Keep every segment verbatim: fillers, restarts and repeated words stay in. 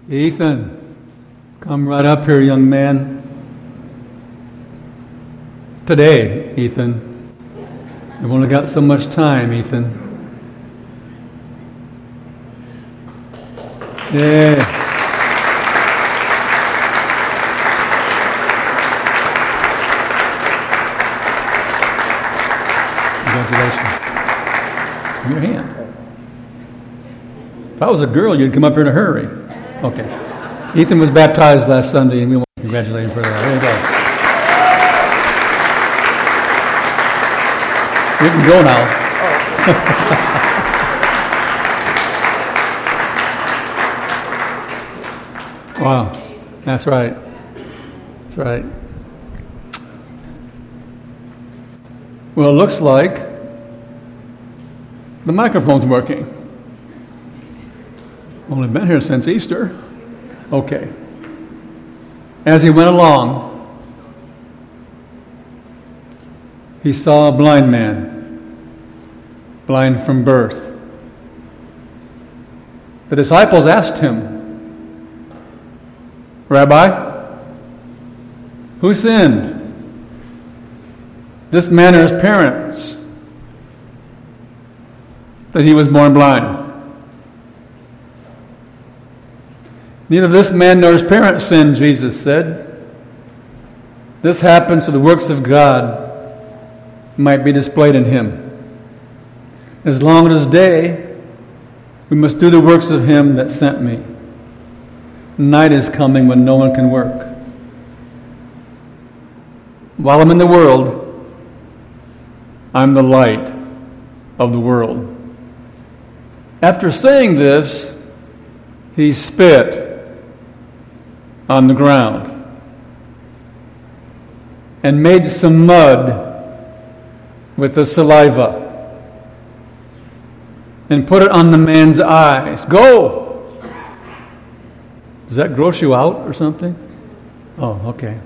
Ethan, come right up here, young man. Today, Ethan. I've only got so much time, Ethan. Yeah. Congratulations. Your hand. If I was a girl, you'd come up here in a hurry. Okay. Ethan was baptized last Sunday, and we want to congratulate him for that. There you go. You can go now. Wow. That's right. That's right. Well, it looks like the microphone's working. Only been here since Easter. Okay. As he went along, he saw a blind man, blind from birth. The disciples asked him, Rabbi, who sinned? This man or his parents, that he was born blind? Neither this man nor his parents sinned, Jesus said. This happened so the works of God might be displayed in him. As long as it is day, we must do the works of him that sent me. Night is coming when no one can work. While I'm in the world, I'm the light of the world. After saying this, he spit on the ground and made some mud with the saliva and put it on the man's eyes. Go! Does that gross you out or something? Oh, okay.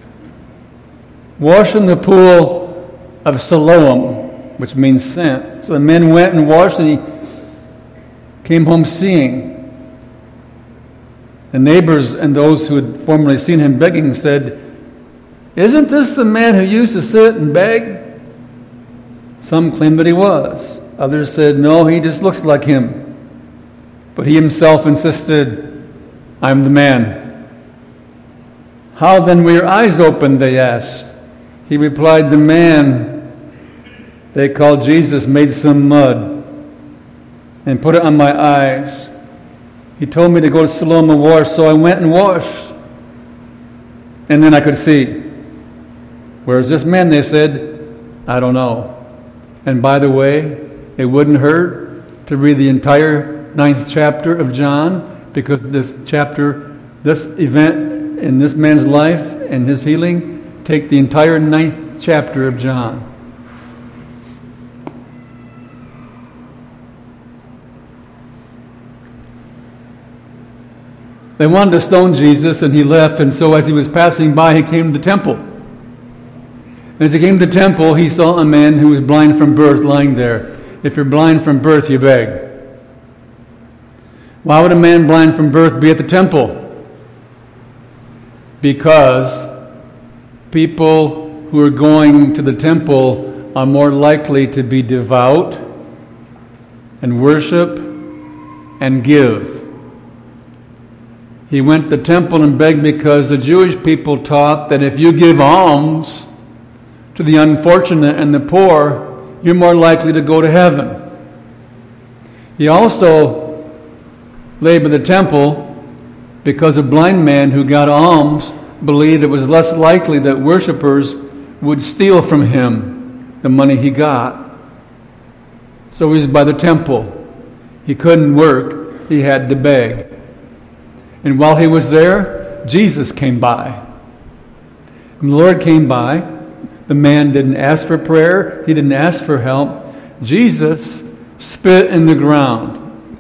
Wash in the pool of Siloam, which means sent. So the men went and washed, and he came home seeing. The neighbors and those who had formerly seen him begging said, Isn't this the man who used to sit and beg? Some claimed that he was. Others said, No, he just looks like him. But he himself insisted, I'm the man. How then were your eyes opened, they asked. He replied, The man they called Jesus made some mud and put it on my eyes. He told me to go to Siloam and wash, so I went and washed. And then I could see. Whereas this man, they said, I don't know. And by the way, it wouldn't hurt to read the entire ninth chapter of John, because this chapter, this event in this man's life and his healing, take the entire ninth chapter of John. They wanted to stone Jesus, and he left, and so as he was passing by, he came to the temple. And as he came to the temple, he saw a man who was blind from birth lying there. If you're blind from birth, you beg. Why would a man blind from birth be at the temple? Because people who are going to the temple are more likely to be devout and worship and give. He went to the temple and begged because the Jewish people taught that if you give alms to the unfortunate and the poor, you're more likely to go to heaven. He also lay by the temple because a blind man who got alms believed it was less likely that worshipers would steal from him the money he got. So he was by the temple. He couldn't work. He had to beg. And while he was there, Jesus came by. And the Lord came by. The man didn't ask for prayer. He didn't ask for help. Jesus spit in the ground.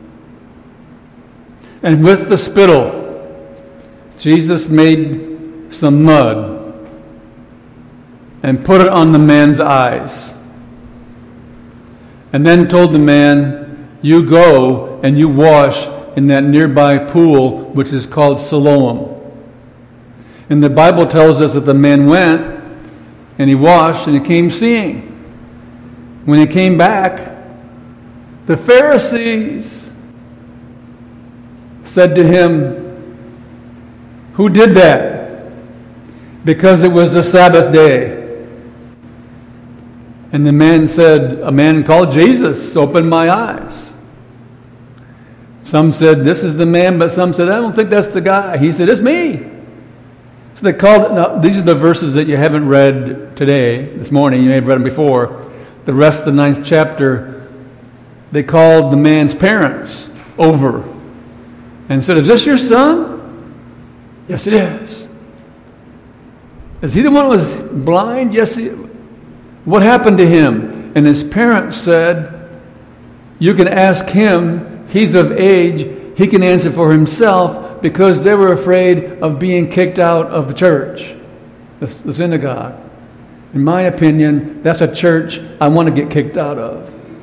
And with the spittle, Jesus made some mud and put it on the man's eyes. And then told the man, You go and you wash in that nearby pool, which is called Siloam. And the Bible tells us that the man went, and he washed, and he came seeing. When he came back, the Pharisees said to him, "Who did that?" Because it was the Sabbath day. And the man said, "A man called Jesus opened my eyes." Some said, "This is the man," but some said, "I don't think that's the guy." He said, "It's me." So they called, now, these are the verses that you haven't read today, this morning, you may have read them before. The rest of the ninth chapter, they called the man's parents over and said, "Is this your son?" "Yes, it is." "Is he the one who was blind?" "Yes, he." "What happened to him?" And his parents said, "You can ask him. He's of age. He can answer for himself," because they were afraid of being kicked out of the church, the, the synagogue. In my opinion, that's a church I want to get kicked out of.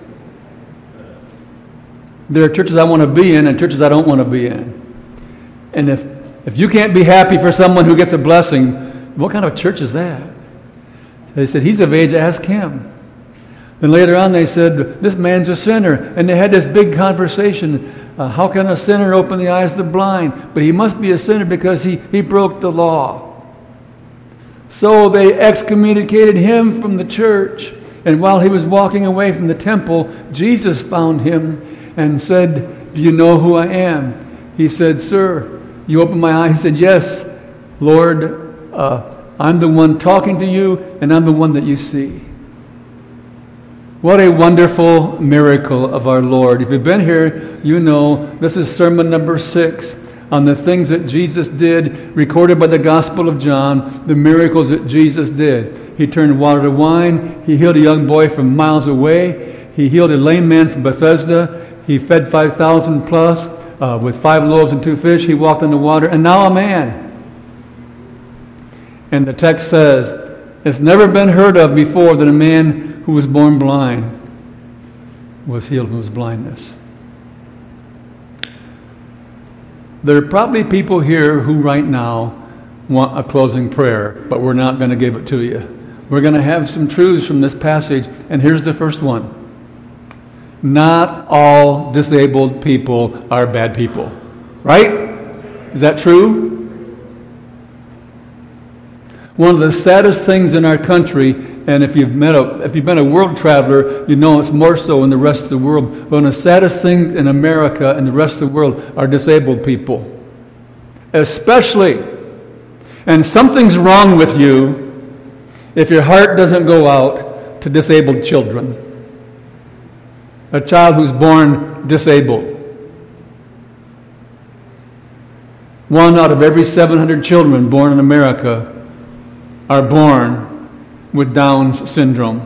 There are churches I want to be in and churches I don't want to be in. And if, if you can't be happy for someone who gets a blessing, what kind of church is that? They said, "He's of age, ask him." Then later on they said, "This man's a sinner." And they had this big conversation. Uh, how can a sinner open the eyes of the blind? But he must be a sinner because he, he broke the law. So they excommunicated him from the church. And while he was walking away from the temple, Jesus found him and said, "Do you know who I am?" He said, "Sir, you opened my eyes." He said, "Yes, Lord, uh, I'm the one talking to you, and I'm the one that you see." What a wonderful miracle of our Lord. If you've been here, you know this is sermon number six on the things that Jesus did, recorded by the Gospel of John, the miracles that Jesus did. He turned water to wine. He healed a young boy from miles away. He healed a lame man from Bethesda. He fed five thousand plus uh, with five loaves and two fish. He walked on the water. And now a man. And the text says, it's never been heard of before that a man who was born blind was healed from his blindness. There are probably people here who right now want a closing prayer, but we're not going to give it to you. We're going to have some truths from this passage, and here's the first one. Not all disabled people are bad people. Right? Is that true? One of the saddest things in our country, and if you've met a, if you've been a world traveler, you know it's more so in the rest of the world. But one of the saddest things in America and the rest of the world are disabled people. Especially. And something's wrong with you if your heart doesn't go out to disabled children. A child who's born disabled. One out of every seven hundred children born in America are born with Down's syndrome.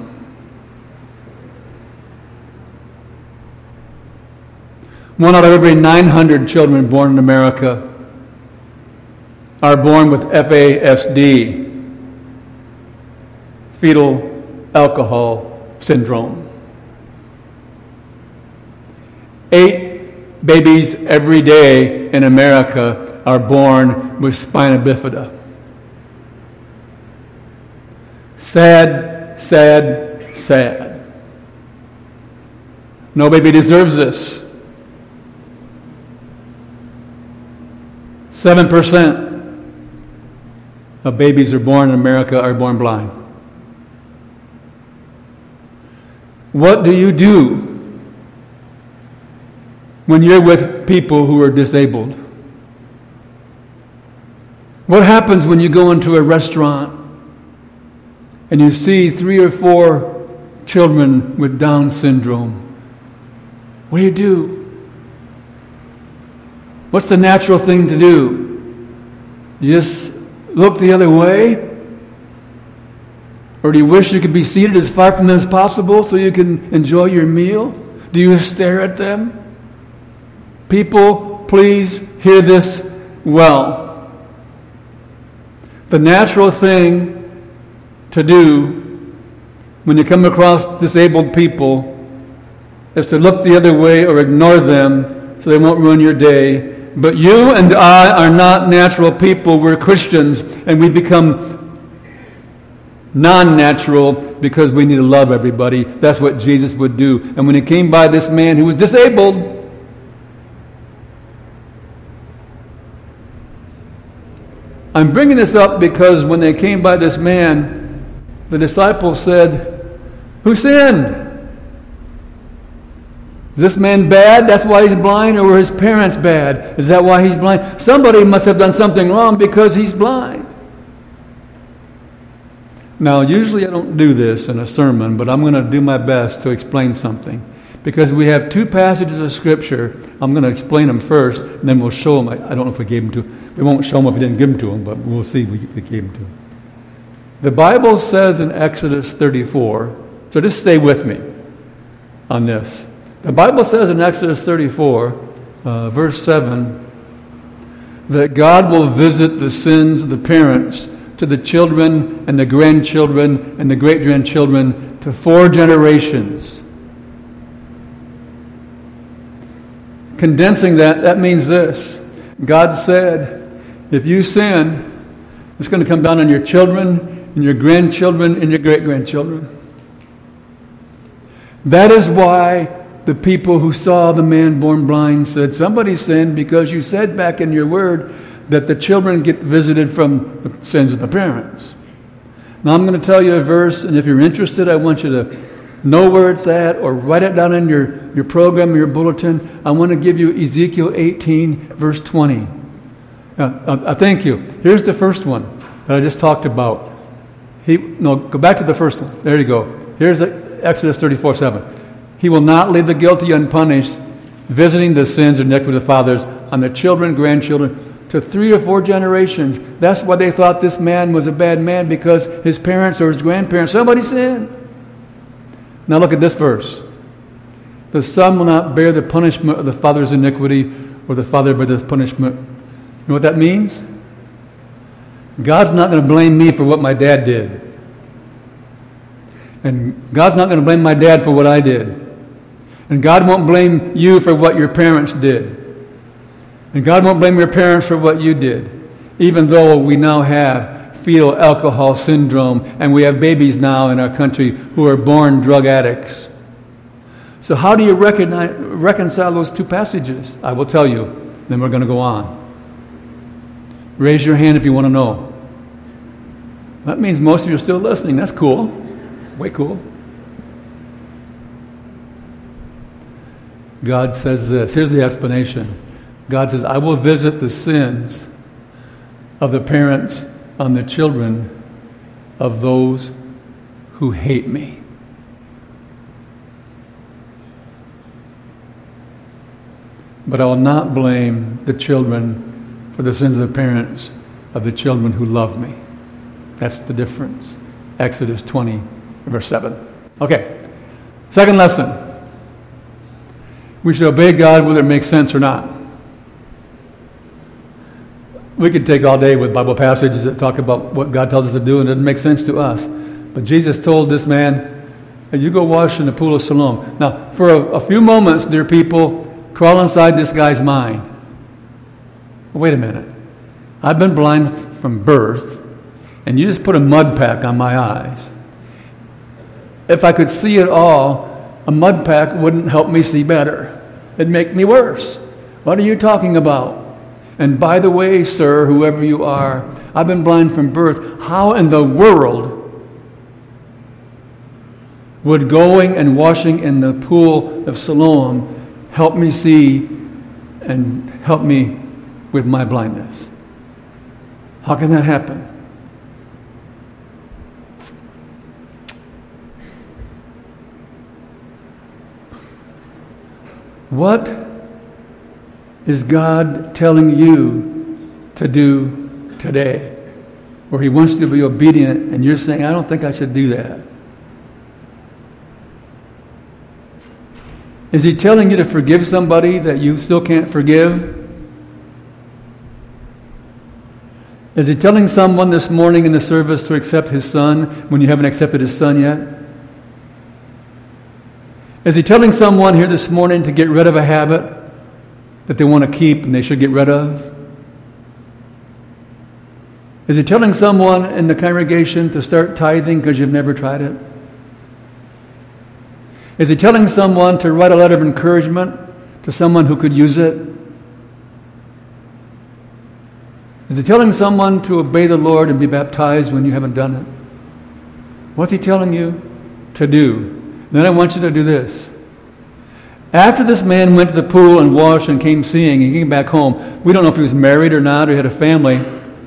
One out of every nine hundred children born in America are born with F A S D, fetal alcohol syndrome. Eight babies every day in America are born with spina bifida. Sad, sad, sad. No baby deserves this. Seven percent of babies who are born in America are born blind. What do you do when you're with people who are disabled? What happens when you go into a restaurant and you see three or four children with Down syndrome? What do you do? What's the natural thing to do? You just look the other way? Or do you wish you could be seated as far from them as possible so you can enjoy your meal? Do you stare at them? People, please hear this well. The natural thing to do when you come across disabled people is to look the other way or ignore them so they won't ruin your day. But you and I are not natural people. We're Christians, and we become non-natural because we need to love everybody. That's what Jesus would do. And when he came by this man who was disabled, I'm bringing this up because when they came by this man, the disciples said, "Who sinned? Is this man bad? That's why he's blind? Or were his parents bad? Is that why he's blind? Somebody must have done something wrong because he's blind." Now, usually I don't do this in a sermon, but I'm going to do my best to explain something. Because we have two passages of Scripture, I'm going to explain them first, and then we'll show them. I, I don't know if we gave them to We won't show them if we didn't give them to them, but we'll see if we, we gave them to them. The Bible says in Exodus thirty-four, so just stay with me on this. The Bible says in Exodus thirty-four, uh, verse seven, that God will visit the sins of the parents to the children and the grandchildren and the great-grandchildren to four generations. Condensing that, that means this. God said, if you sin, it's going to come down on your children and your grandchildren and your great-grandchildren. That is why the people who saw the man born blind said, somebody sinned because you said back in your word that the children get visited from the sins of the parents. Now I'm going to tell you a verse, and if you're interested, I want you to know where it's at or write it down in your, your program or your bulletin. I want to give you Ezekiel eighteen, verse twenty. Uh, uh, thank you. Here's the first one that I just talked about. He No, go back to the first one. There you go. Here's the, Exodus thirty-four seven. He will not leave the guilty unpunished, visiting the sins or iniquity of the fathers on the children, grandchildren, to three or four generations. That's why they thought this man was a bad man, because his parents or his grandparents, somebody sinned. Now look at this verse. The son will not bear the punishment of the father's iniquity, or the father bear the punishment. You know what that means? God's not going to blame me for what my dad did. And God's not going to blame my dad for what I did. And God won't blame you for what your parents did. And God won't blame your parents for what you did. Even though we now have fetal alcohol syndrome, and we have babies now in our country who are born drug addicts. So how do you recognize, reconcile those two passages? I will tell you. Then we're going to go on. Raise your hand if you want to know. That means most of you are still listening. That's cool. Way cool. God says this. Here's the explanation. God says, I will visit the sins of the parents on the children of those who hate me. But I will not blame the children for the sins of the parents of the children who love me. That's the difference. Exodus twenty, verse seven. Okay. Second lesson. We should obey God whether it makes sense or not. We could take all day with Bible passages that talk about what God tells us to do and it doesn't make sense to us. But Jesus told this man, hey, you go wash in the pool of Siloam. Now, for a, a few moments, dear people, crawl inside this guy's mind. Wait a minute. I've been blind from birth, and you just put a mud pack on my eyes. If I could see at all, a mud pack wouldn't help me see better. It'd make me worse. What are you talking about? And by the way, sir, whoever you are, I've been blind from birth. How in the world would going and washing in the pool of Siloam help me see and help me with my blindness? How can that happen? What is God telling you to do today? Where He wants you to be obedient and you're saying, I don't think I should do that. Is He telling you to forgive somebody that you still can't forgive? Is He telling someone this morning in the service to accept His Son when you haven't accepted His Son yet? Is He telling someone here this morning to get rid of a habit? that they want to keep and they should get rid of? Is he telling someone in the congregation to start tithing because you've never tried it? Is he telling someone to write a letter of encouragement to someone who could use it? Is he telling someone to obey the Lord and be baptized when you haven't done it? What's he telling you to do? Then I want you to do this. After this man went to the pool and washed and came seeing, he came back home. We don't know if he was married or not or he had a family.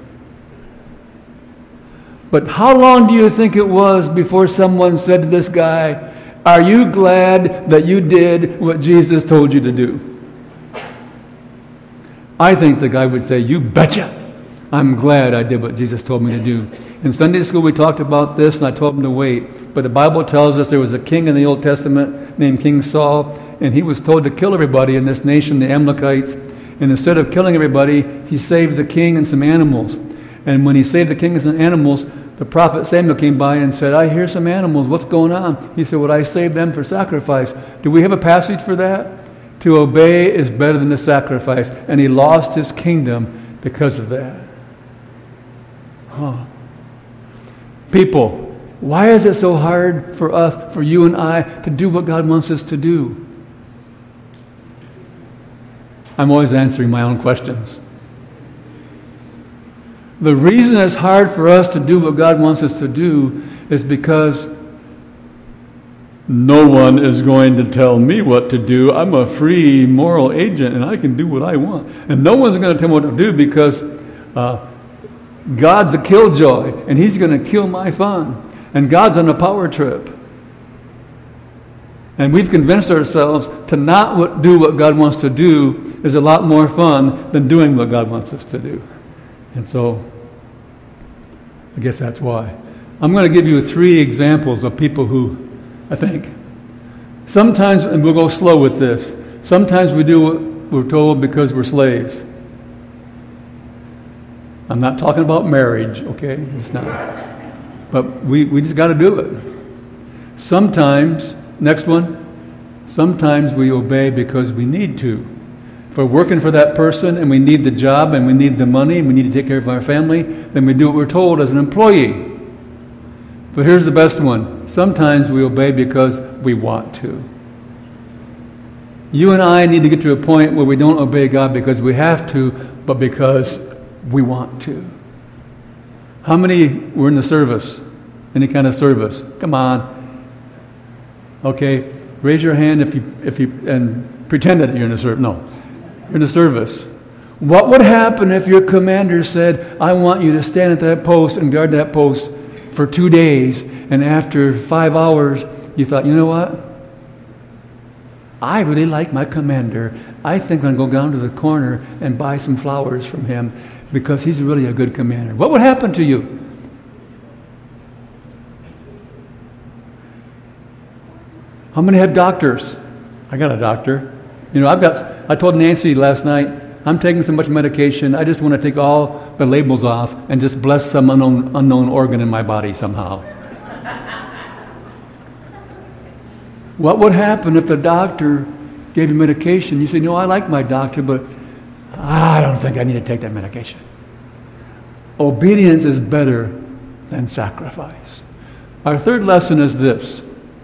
But how long do you think it was before someone said to this guy, "Are you glad that you did what Jesus told you to do?" I think the guy would say, "You betcha. I'm glad I did what Jesus told me to do." In Sunday school we talked about this and I told him to wait. But the Bible tells us there was a king in the Old Testament named King Saul, and he was told to kill everybody in this nation, the Amalekites. And instead of killing everybody, he saved the king and some animals. And when he saved the king and some animals, the prophet Samuel came by and said, "I hear some animals. What's going on?" He said, "Well, I saved them for sacrifice." Do we have a passage for that? To obey is better than to sacrifice. And he lost his kingdom because of that. Huh. People, why is it so hard for us, for you and I, to do what God wants us to do? I'm always answering my own questions. The reason it's hard for us to do what God wants us to do is because no one is going to tell me what to do. I'm a free moral agent and I can do what I want. And no one's going to tell me what to do because uh, God's the killjoy and he's going to kill my fun. And God's on a power trip. And we've convinced ourselves to not what, do what God wants to do is a lot more fun than doing what God wants us to do. And so, I guess that's why. I'm going to give you three examples of people who, I think, sometimes, and we'll go slow with this, sometimes we do what we're told because we're slaves. I'm not talking about marriage, okay? It's not. But we, we just got to do it. Sometimes, next one, sometimes we obey because we need to. If we're working for that person and we need the job and we need the money and we need to take care of our family, then we do what we're told as an employee. But here's the best one. Sometimes we obey because we want to. You and I need to get to a point where we don't obey God because we have to, but because we want to. How many were in the service? Any kind of service? Come on. Okay, raise your hand if you if you and pretend that you're in a service. No. In the service. What would happen if your commander said, "I want you to stand at that post and guard that post for two days, and after five hours, you thought, you know what? I really like my commander. I think I'm going to go down to the corner and buy some flowers from him because he's really a good commander." What would happen to you? How many have doctors? I got a doctor. You know, I've got, I told Nancy last night, I'm taking so much medication, I just want to take all the labels off and just bless some unknown, unknown organ in my body somehow. What would happen if the doctor gave you medication? You say, "No, I like my doctor, but I don't think I need to take that medication." Obedience is better than sacrifice. Our third lesson is this.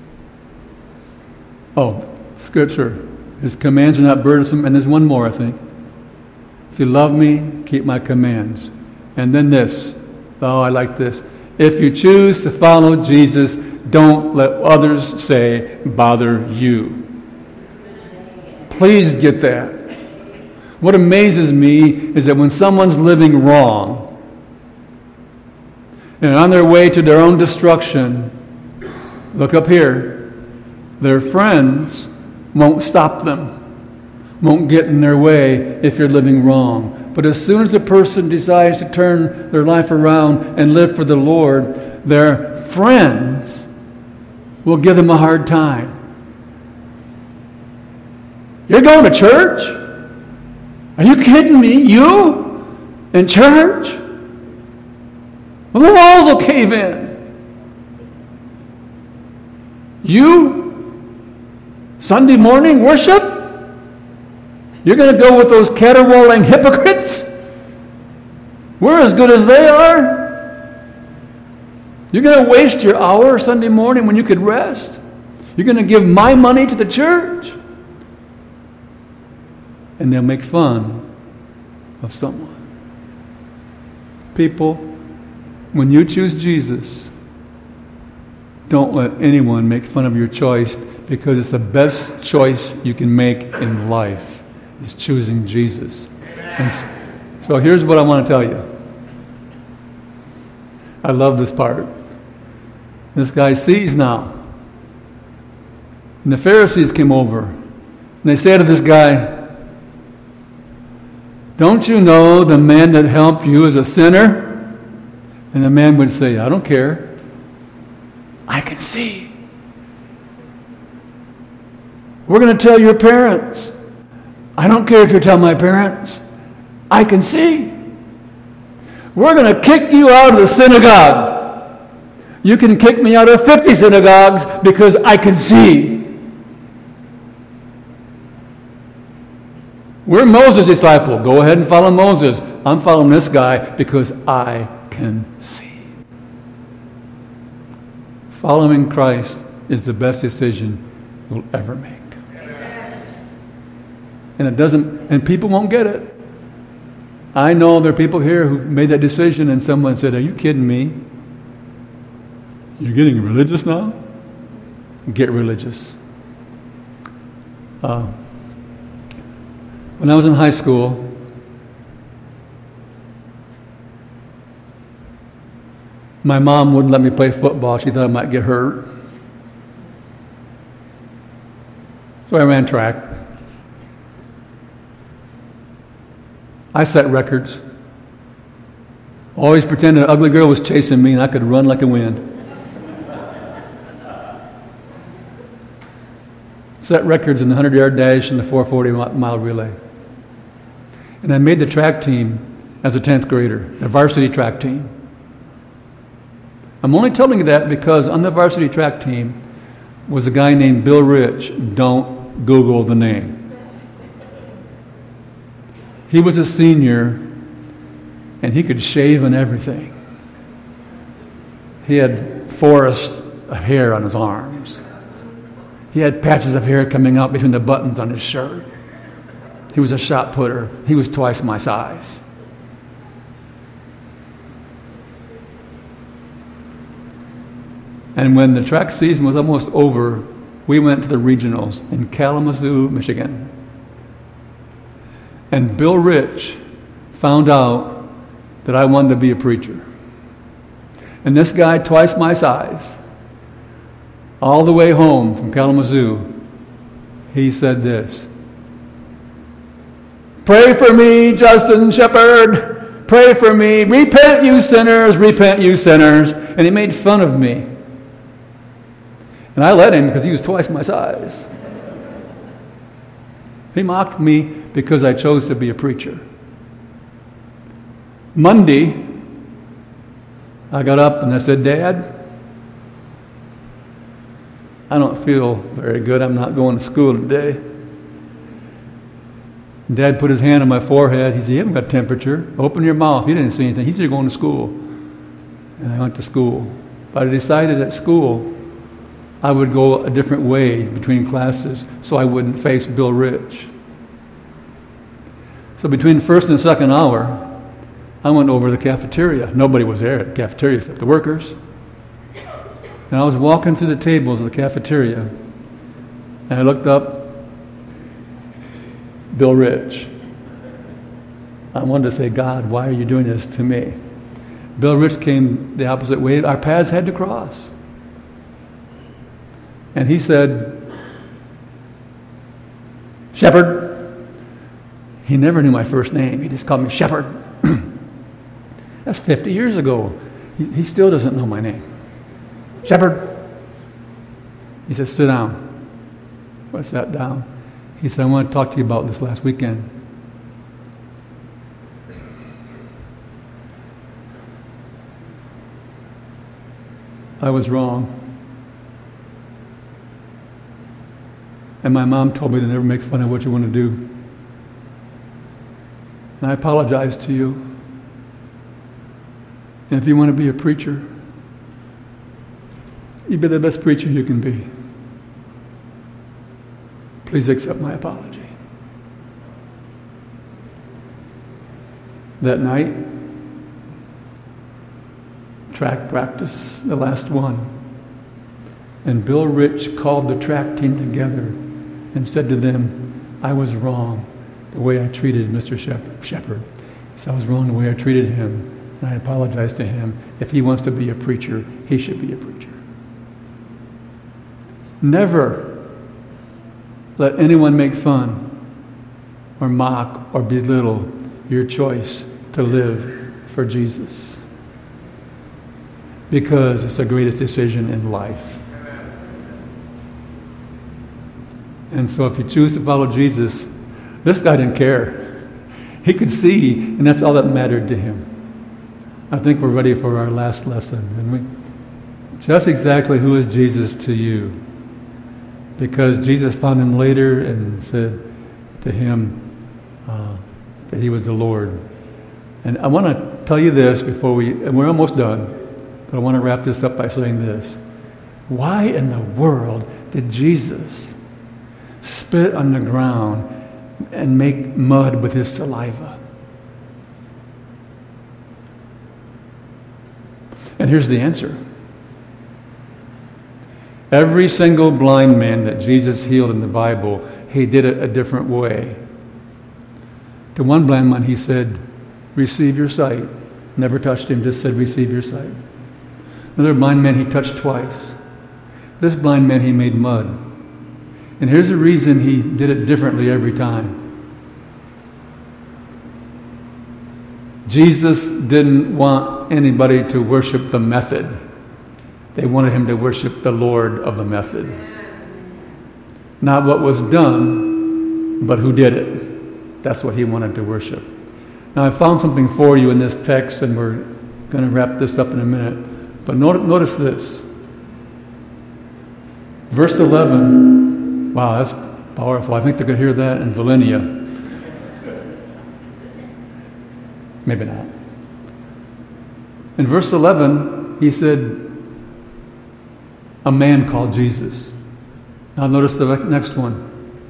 Oh, Scripture. His commands are not burdensome. And there's one more, I think. If you love me, keep my commands. And then this. Oh, I like this. If you choose to follow Jesus, don't let others say, "Bother you." Please get that. What amazes me is that when someone's living wrong and on their way to their own destruction, look up here, their friends won't stop them, won't get in their way if you're living wrong. But as soon as a person decides to turn their life around and live for the Lord, their friends will give them a hard time. "You're going to church? Are you kidding me? You? In church? Well, the walls will cave in. You? Sunday morning worship? You're going to go with those caterwauling hypocrites? We're as good as they are. You're going to waste your hour Sunday morning when you could rest? You're going to give my money to the church? And they'll make fun of someone. People, when you choose Jesus, don't let anyone make fun of your choice, because it's the best choice you can make in life, is choosing Jesus. And so here's what I want to tell you. I love this part. This guy sees now. And the Pharisees came over. And they say to this guy, don't you know the man that helped you is a sinner? And the man would say, I don't care. I can see. We're going to tell your parents. I don't care if you tell my parents. I can see. We're going to kick you out of the synagogue. You can kick me out of fifty synagogues because I can see. We're Moses' disciple. Go ahead and follow Moses. I'm following this guy because I can see. Following Christ is the best decision you'll ever make. And it doesn't, and people won't get it. I know there are people here who made that decision and someone said, are you kidding me? You're getting religious now? Get religious. Uh, when I was in high school, my mom wouldn't let me play football. She thought I might get hurt. So I ran track. I set records. Always pretended an ugly girl was chasing me and I could run like the wind. Set records in the hundred-yard dash and the four forty-mile relay. And I made the track team as a tenth grader, the varsity track team. I'm only telling you that because on the varsity track team was a guy named Bill Rich. Don't Google the name. He was a senior, and he could shave and everything. He had forests of hair on his arms. He had patches of hair coming out between the buttons on his shirt. He was a shot putter. He was twice my size. And when the track season was almost over, we went to the regionals in Kalamazoo, Michigan. And Bill Rich found out that I wanted to be a preacher. And this guy, twice my size, all the way home from Kalamazoo, he said this: pray for me, Justin Shepard. Pray for me. Repent, you sinners. Repent, you sinners. And he made fun of me. And I let him because he was twice my size. He mocked me because I chose to be a preacher. Monday, I got up and I said, Dad, I don't feel very good. I'm not going to school today. Dad put his hand on my forehead. He said, you haven't got temperature. Open your mouth. He didn't say anything. He said, you're going to school. And I went to school. But I decided at school I would go a different way between classes so I wouldn't face Bill Rich. So between first and second hour, I went over to the cafeteria. Nobody was there at the cafeteria except the workers. And I was walking through the tables of the cafeteria, and I looked up, Bill Rich. I wanted to say, God, why are you doing this to me? Bill Rich came the opposite way. Our paths had to cross. And he said, Shepard. He never knew my first name. He just called me Shepard. That's fifty years ago. He, he still doesn't know my name. Shepard. He said, sit down. So I sat down. He said, I want to talk to you about this last weekend. I was wrong. And my mom told me to never make fun of what you want to do. And I apologize to you. And if you want to be a preacher, you be the best preacher you can be. Please accept my apology. That night, track practice, the last one. And Bill Rich called the track team together and said to them, I was wrong the way I treated Mister Shepherd. He said, I was wrong the way I treated him. And I apologize to him. If he wants to be a preacher, he should be a preacher. Never let anyone make fun or mock or belittle your choice to live for Jesus, because it's the greatest decision in life. And so if you choose to follow Jesus, this guy didn't care. He could see, and that's all that mattered to him. I think we're ready for our last lesson. And we just exactly who is Jesus to you? Because Jesus found him later and said to him uh, that he was the Lord. And I want to tell you this before we, and we're almost done, but I want to wrap this up by saying this. Why in the world did Jesus spit on the ground and make mud with his saliva? And here's the answer. Every single blind man that Jesus healed in the Bible, he did it a different way. To one blind man, he said, receive your sight. Never touched him, just said, receive your sight. Another blind man he touched twice. This blind man he made mud. And here's the reason he did it differently every time. Jesus didn't want anybody to worship the method. They wanted him to worship the Lord of the method. Not what was done, but who did it. That's what he wanted to worship. Now I found something for you in this text, and we're going to wrap this up in a minute. But notice this. Verse eleven. Wow, that's powerful. I think they could hear that in Volhynia. Maybe not. In verse eleven, he said, a man called Jesus. Now notice the next one.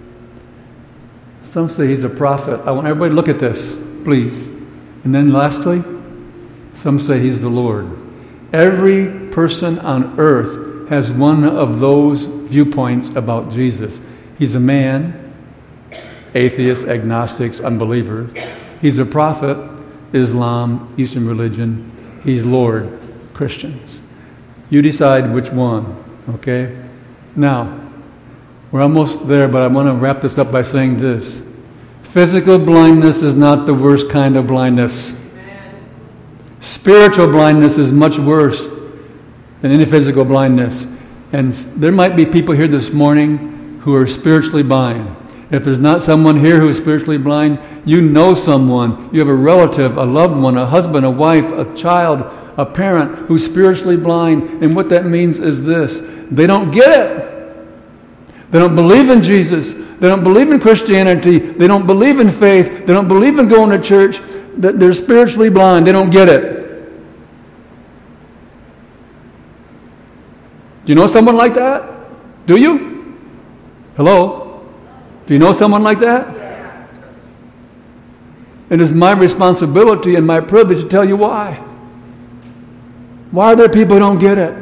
Some say he's a prophet. I want everybody to look at this, please. And then lastly, some say he's the Lord. Every person on earth has one of those viewpoints about Jesus. He's a man, atheists, agnostics, unbelievers. He's a prophet, Islam, Eastern religion. He's Lord, Christians. You decide which one, okay? Now, we're almost there, but I want to wrap this up by saying this. Physical blindness is not the worst kind of blindness. Amen. Spiritual blindness is much worse than any physical blindness. And there might be people here this morning who are spiritually blind. If there's not someone here who is spiritually blind, you know someone. You have a relative, a loved one, a husband, a wife, a child, a parent who's spiritually blind. And what that means is this. They don't get it. They don't believe in Jesus. They don't believe in Christianity. They don't believe in faith. They don't believe in going to church. They're spiritually blind. They don't get it. Do you know someone like that? Do you? Hello? Do you know someone like that? Yes. It is my responsibility and my privilege to tell you why. Why are there people who don't get it?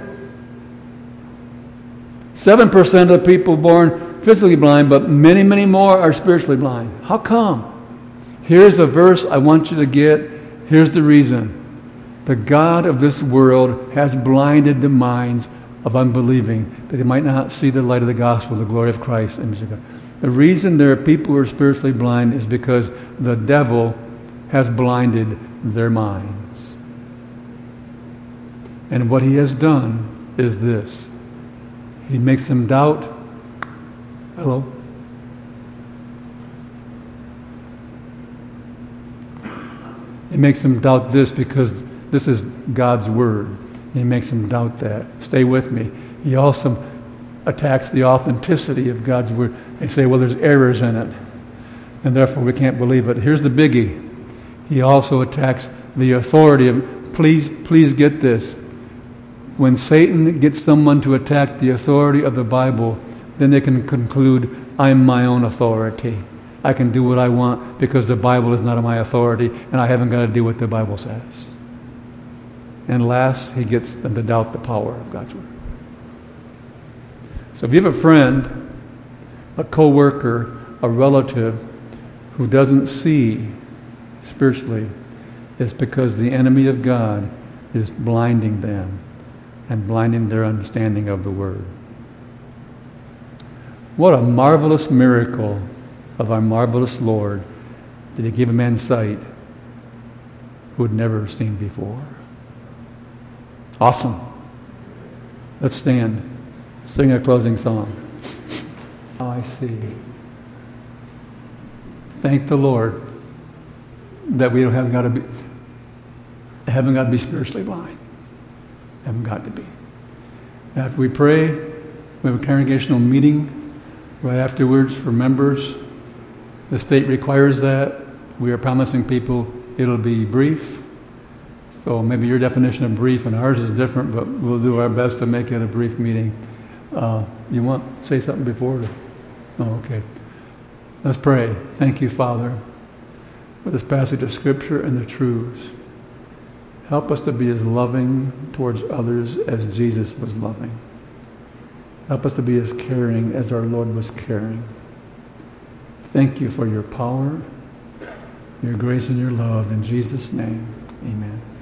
Seven percent of the people born physically blind, but many, many more are spiritually blind. How come? Here's a verse I want you to get. Here's the reason. The God of this world has blinded the minds of unbelieving, that they might not see the light of the gospel, the glory of Christ. The reason there are people who are spiritually blind is because the devil has blinded their minds. And what he has done is this. He makes them doubt. Hello? He makes them doubt this because this is God's word. He makes them doubt that. Stay with me. He also attacks the authenticity of God's word. They say, well, there's errors in it, and therefore we can't believe it. Here's the biggie. he also attacks the authority of, please, please get this. When Satan gets someone to attack the authority of the Bible, then they can conclude, I'm my own authority. I can do what I want because the Bible is not my authority and I haven't got to do what the Bible says. And last, he gets them to doubt the power of God's word. So if you have a friend, a co-worker, a relative who doesn't see spiritually, it's because the enemy of God is blinding them and blinding their understanding of the word. What a marvelous miracle of our marvelous Lord that he gave a man sight who had never seen before. Awesome. Let's stand. Sing a closing song. Now I see. Thank the Lord that we haven't got to be haven't got to be spiritually blind. Haven't got to be. After we pray, we have a congregational meeting right afterwards for members. The state requires that. We are promising people it'll be brief. So maybe your definition of brief and ours is different, but we'll do our best to make it a brief meeting. Uh, you want to say something before? To, oh, okay. Let's pray. Thank you, Father, for this passage of Scripture and the truths. Help us to be as loving towards others as Jesus was loving. Help us to be as caring as our Lord was caring. Thank you for your power, your grace, and your love. In Jesus' name, amen.